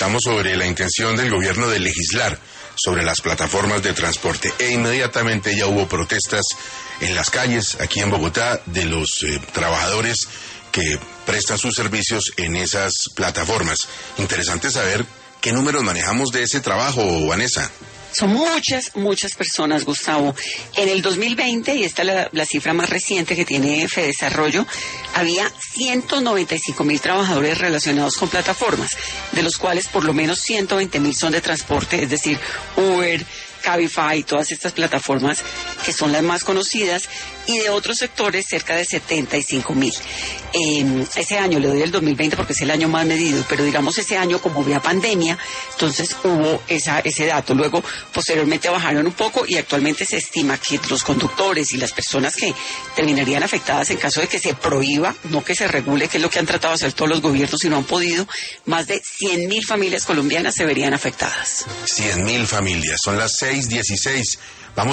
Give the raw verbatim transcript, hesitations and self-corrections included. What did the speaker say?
Estamos sobre la intención del gobierno de legislar sobre las plataformas de transporte e inmediatamente ya hubo protestas en las calles aquí en Bogotá de los eh, trabajadores que prestan sus servicios en esas plataformas. Interesante saber qué números manejamos de ese trabajo, Vanessa. Son muchas, muchas personas, Gustavo. En el dos mil veinte, y esta es la, la cifra más reciente que tiene Fedesarrollo, había ciento noventa y cinco mil trabajadores relacionados con plataformas, de los cuales por lo menos ciento veinte mil son de transporte, es decir, Uber, Cabify, todas estas plataformas que son las más conocidas, y de otros sectores cerca de setenta y cinco mil. Eh, ese año, le doy el dos mil veinte porque es el año más medido, pero digamos ese año como había pandemia, entonces hubo esa, ese dato. Luego, posteriormente bajaron un poco y actualmente se estima que los conductores y las personas que terminarían afectadas en caso de que se prohíba, no que se regule, que es lo que han tratado de hacer todos los gobiernos y no han podido, más de cien mil familias colombianas se verían afectadas. cien mil familias, son las seis dieciséis. Vamos